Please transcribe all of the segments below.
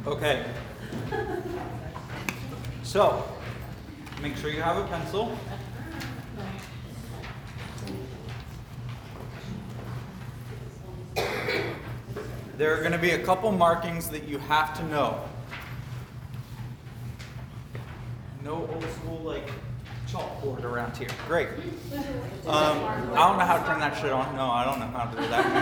Okay. So, make sure you have a pencil. There are going to be a couple markings that you have to know. No old school like chalkboard around here. Great. I don't know how to turn that shit on. No, I don't know how to do that.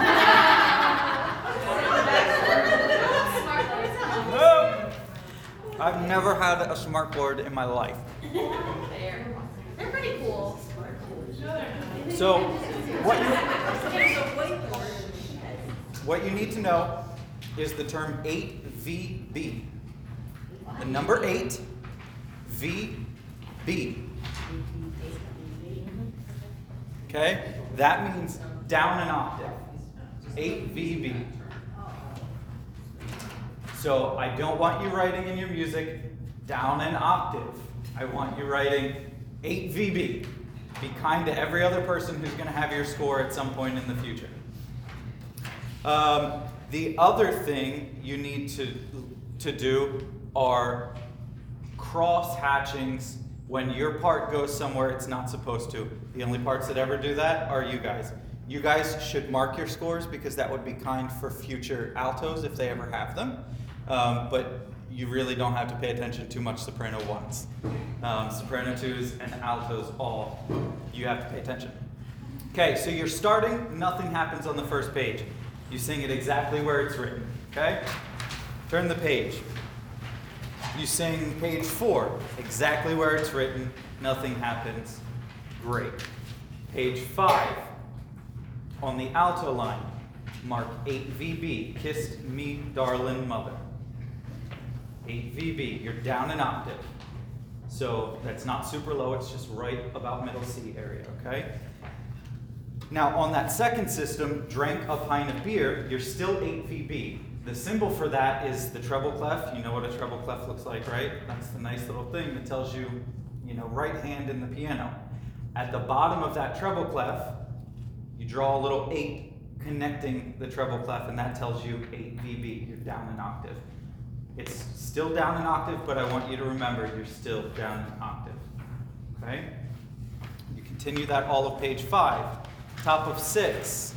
No. I've never had a smartboard in my life. They're pretty cool. So, what you need to know is the term 8VB. The number 8, VB. Okay? That means down an octave. 8VB. So I don't want you writing in your music down an octave. I want you writing 8VB. Be kind to every other person who's going to have your score at some point in the future. The other thing you need to do are cross hatchings when your part goes somewhere it's not supposed to. The only parts that ever do that are you guys. You guys should mark your scores because that would be kind for future altos if they ever have them. But you really don't have to pay attention too much soprano ones. Soprano twos and altos all, you have to pay attention. Okay, so you're starting, nothing happens on the first page. You sing it exactly where it's written, okay? Turn the page. You sing page 4, exactly where it's written, nothing happens. Great. Page 5, on the alto line, mark 8VB, kissed me darling mother. 8VB, you're down an octave. So that's not super low, it's just right about middle C area, okay? Now on that second system, drank a pint of beer, you're still 8VB. The symbol for that is the treble clef. You know what a treble clef looks like, right? That's the nice little thing that tells you, right hand in the piano. At the bottom of that treble clef, you draw a little 8 connecting the treble clef, and that tells you 8VB, you're down an octave. It's still down an octave, but I want you to remember you're still down an octave, okay? You continue that all of page 5. Top of 6.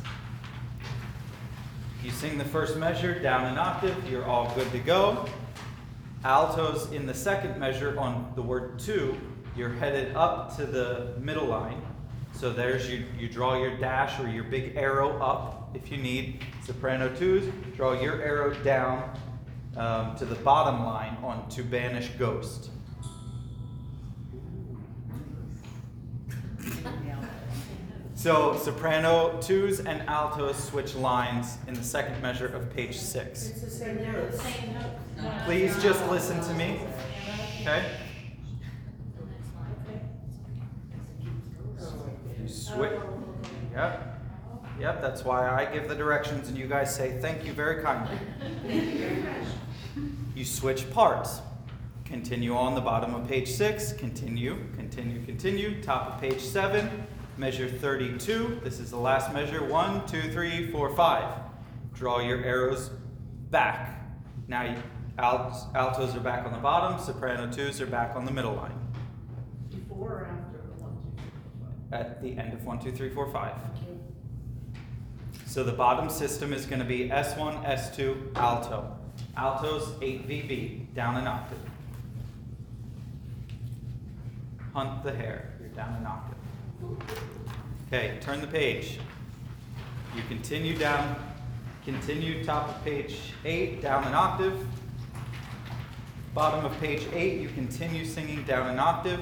You sing the first measure down an octave, you're all good to go. Altos in the second measure on the word 2, you're headed up to the middle line. So there's you draw your dash or your big arrow up if you need. Soprano 2s, draw your arrow down to the bottom line on To Banish Ghost. So soprano 2s and altos switch lines in the second measure of page 6. It's the same notes. Please just listen to me, okay? You switch. Yep, that's why I give the directions and you guys say thank you very kindly. You switch parts. Continue on the bottom of page 6, continue, top of page 7. Measure 32, this is the last measure, 1, 2, 3, 4, 5. Draw your arrows back. Now altos are back on the bottom, soprano 2s are back on the middle line. Before or after the 1, 2, 3, 4, 5? At the end of 1, 2, 3, 4, 5. So the bottom system is going to be S1, S2, alto. Altos 8VB, down an octave. Hunt the hare, you're down an octave. Okay, turn the page. You continue top of page 8, down an octave. Bottom of page 8, you continue singing down an octave.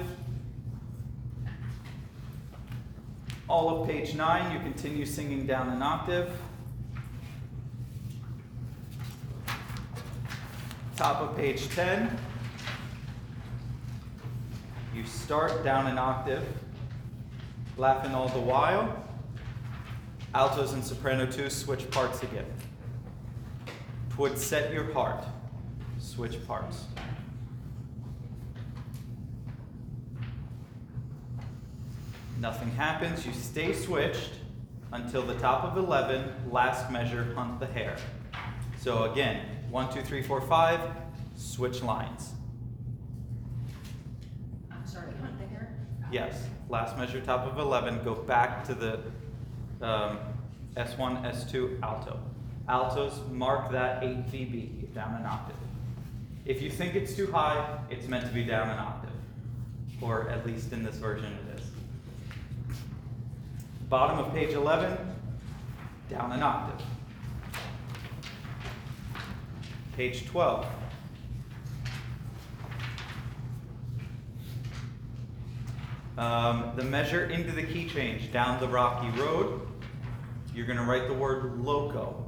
All of page 9, you continue singing down an octave. Top of page 10, you start down an octave. Laughing all the while. Altos and soprano 2 switch parts again. Twould set your heart. Switch parts. Nothing happens. You stay switched until the top of 11, last measure, hunt the hare. So again, 1, 2, 3, 4, 5, switch lines. I'm sorry, hunt there? Yes, last measure, top of 11, go back to the S1, S2, alto. Altos, mark that 8 VB, down an octave. If you think it's too high, it's meant to be down an octave. Or at least in this version it is. Bottom of page 11, down an octave. Page 12. The measure into the key change, down the rocky road, you're going to write the word loco.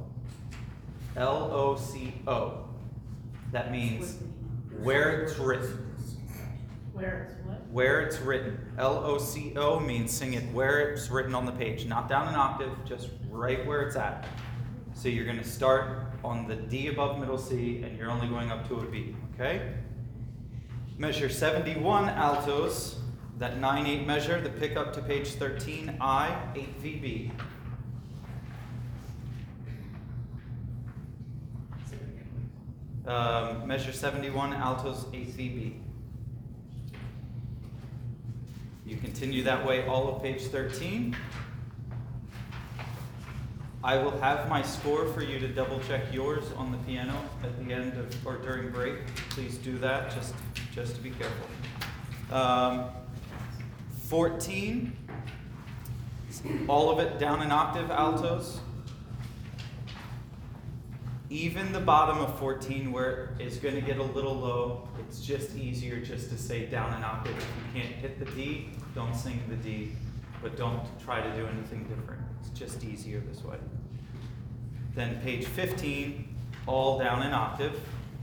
L-O-C-O. That means where it's written. Where it's what? Where it's written. L-O-C-O means sing it where it's written on the page. Not down an octave, just right where it's at. So you're going to start on the D above middle C, and you're only going up to a B, okay? Measure 71 altos, that 9/8 measure, the pickup to page 13, I, 8 VB. Measure 71 altos, 8 VB. You continue that way all of page 13. I will have my score for you to double check yours on the piano at the end of or during break. Please do that, just to be careful. 14, all of it down an octave altos. Even the bottom of 14 where it's going to get a little low, it's just easier just to say down an octave. If you can't hit the D, don't sing the D, but don't try to do anything different. It's just easier this way. Then page 15, all down an octave.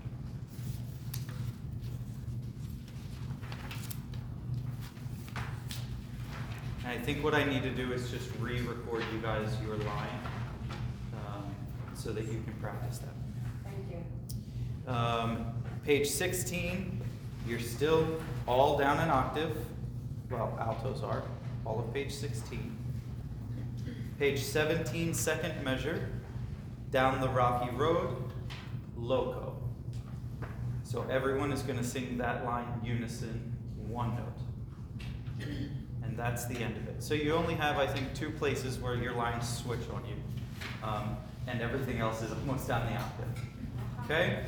And I think what I need to do is just re-record you guys your line so that you can practice that. Thank you. Page 16, you're still all down an octave. Well, altos are, all of page 16. Page 17, second measure, down the rocky road, loco. So everyone is going to sing that line unison, one note. And that's the end of it. So you only have, I think, 2 places where your lines switch on you. And everything else is almost down the octave. Okay?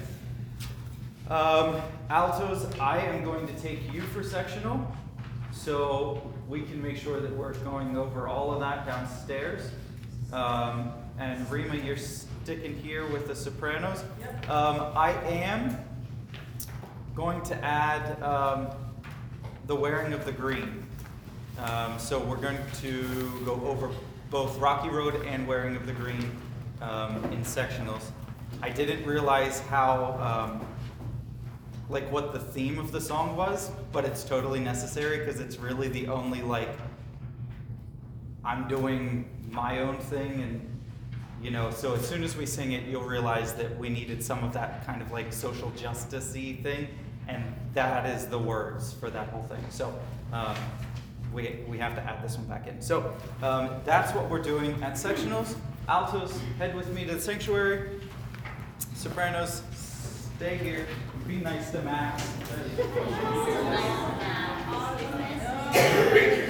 Altos, I am going to take you for sectional. So we can make sure that we're going over all of that downstairs. And Rima, you're sticking here with the sopranos. Yep. I am going to add the wearing of the green. So we're going to go over both Rocky Road and Wearing of the Green in sectionals. I didn't realize how, like what the theme of the song was, but it's totally necessary because it's really the only I'm doing my own thing, and so as soon as we sing it, you'll realize that we needed some of that kind of social justice-y thing, and that is the words for that whole thing. So we have to add this one back in. So that's what we're doing at sectionals. Altos, head with me to the sanctuary. Sopranos, stay here. Be nice to Max.